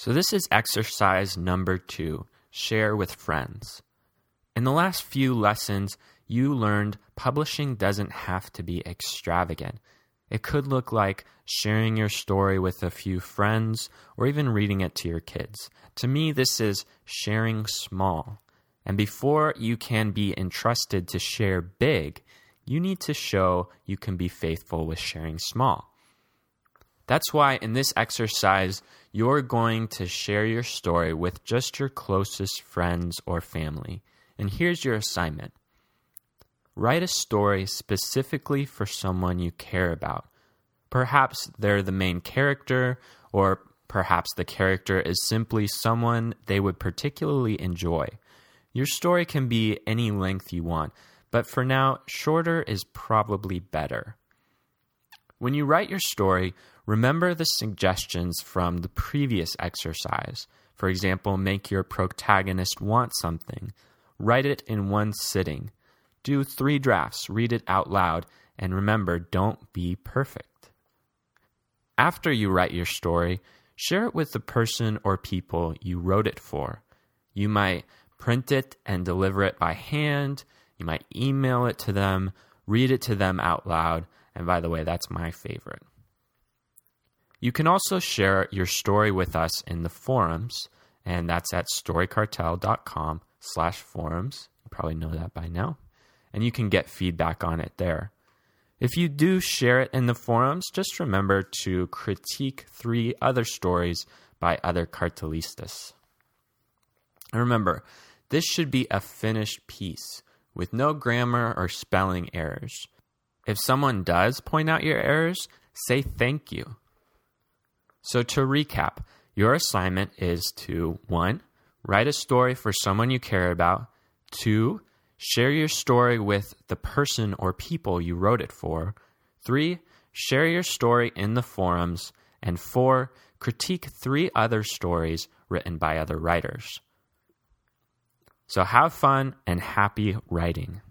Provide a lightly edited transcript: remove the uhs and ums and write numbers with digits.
So this is exercise number 2, share with friends. In the last few lessons, you learned publishing doesn't have to be extravagant. It could look like sharing your story with a few friends or even reading it to your kids. To me, this is sharing small. And before you can be entrusted to share big, you need to show you can be faithful with sharing small. That's why in this exercise, you're going to share your story with just your closest friends or family. And here's your assignment. Write a story specifically for someone you care about. Perhaps they're the main character, or perhaps the character is simply someone they would particularly enjoy. Your story can be any length you want, but for now, shorter is probably better. When you write your story, remember the suggestions from the previous exercise. For example, make your protagonist want something. Write it in one sitting. Do 3 drafts, read it out loud, and remember, don't be perfect. After you write your story, share it with the person or people you wrote it for. You might print it and deliver it by hand. You might email it to them, read it to them out loud, and by the way, that's my favorite. You can also share your story with us in the forums, and that's at storycartel.com/forums. You probably know that by now. And you can get feedback on it there. If you do share it in the forums, just remember to critique 3 other stories by other cartelistas. And remember, this should be a finished piece with no grammar or spelling errors. If someone does point out your errors, say thank you. So to recap, your assignment is to 1. Write a story for someone you care about. 2. Share your story with the person or people you wrote it for. 3. Share your story in the forums. And 4. Critique 3 other stories written by other writers. So have fun and happy writing.